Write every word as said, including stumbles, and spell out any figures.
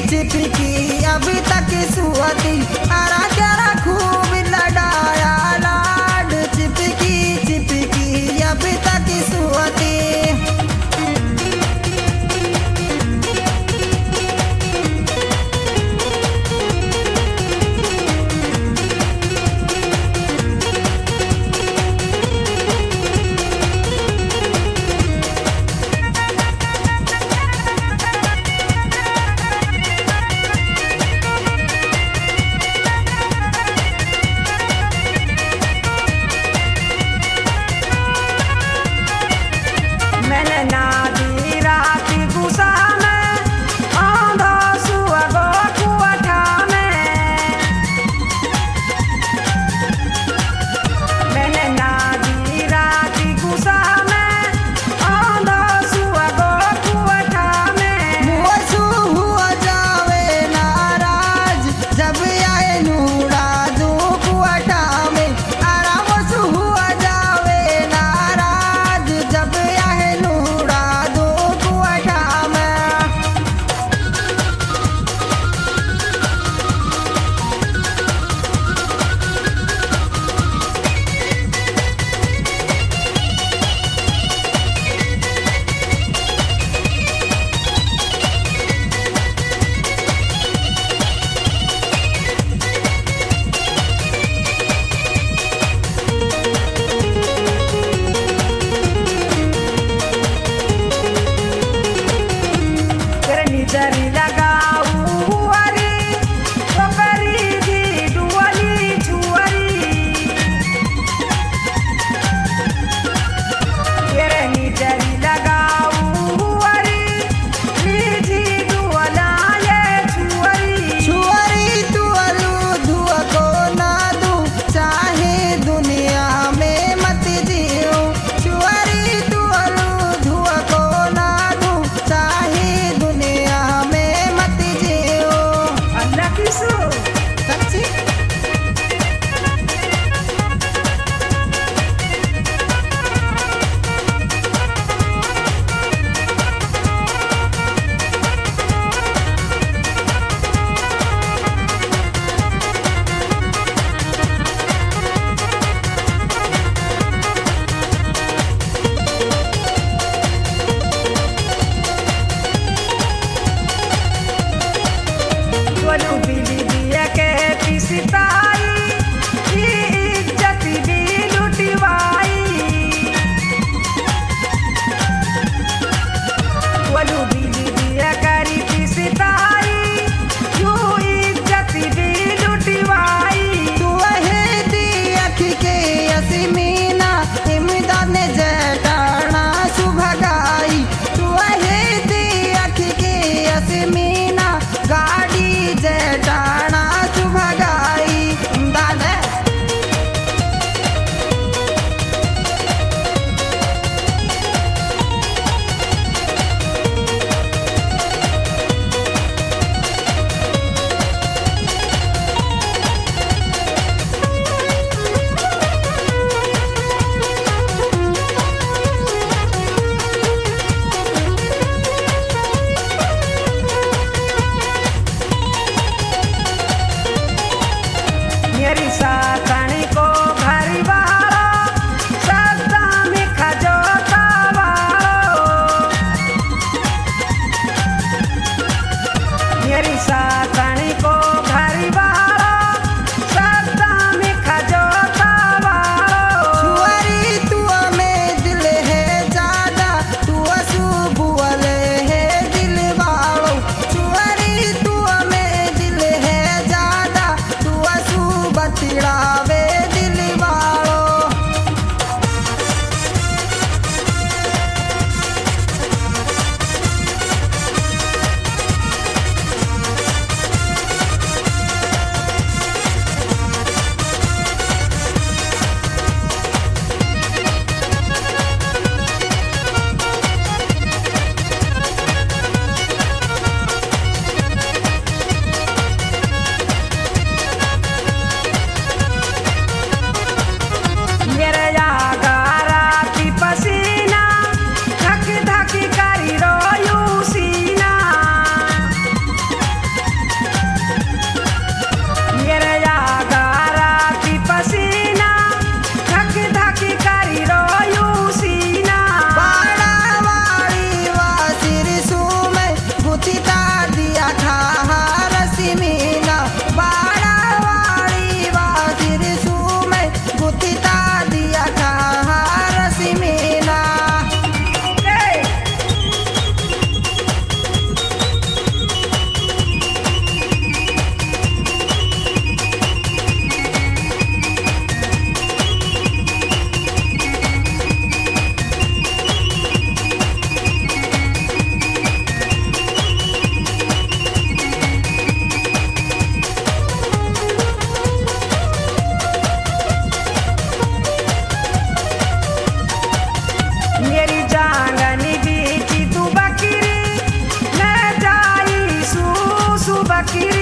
चिपकी अभी तक सुअती अरा जरा खूब लड़ाया लाड चिपकी चिपकी अभी तक सुअती। मैंने नादी रात गुस्सा में आंधा सुअगो कुआठा में। मैंने नादी रात गुस्सा में आंधा सुअगो कुआठा में। मुझसु हुआ जावे नाराज जब आए नूड़ा दो कुआठा में अरा मुझसु हुआ जावे नाराज जब आए नूड़ा दो कुआठा में। तेरे निजरी लगाऊ अरी तो करी दी डुअली छुअरी। तेरे निजरी लगाऊ अरी लीजी डुअला ये छुअरी। छुअरी तू अलू धुआ को ना दू चाहे दुनिया में मत जियो। छुअरी तू अलू धुआ को ना दू चाहे दुनिया में मत जियो। अल्लाह की सो सच्ची बोलू बिली दिया के पिसताई की इज्जत भी लुटवाई। बोलू बिली दिया करी पिसताई यू इज्जत भी लुटवाई। तू है दी अखी के असीमीना इमदाद ने जटाना सुभगाई। तू है दी अखी के असीमीना गाड़ी जटाना सुभगाई। इमदाद है मेरी साथनी को घर वाला सदा में खजोता वालो। मेरी साथनी को घर वाला सदा में खजोता वालो। छुअरी तू में दिल है ज्यादा तू सुबुअले है दिल वालो। छुअरी तू में दिल है ज्यादा तू सुबतिड़ावे दिल वालो। बकरी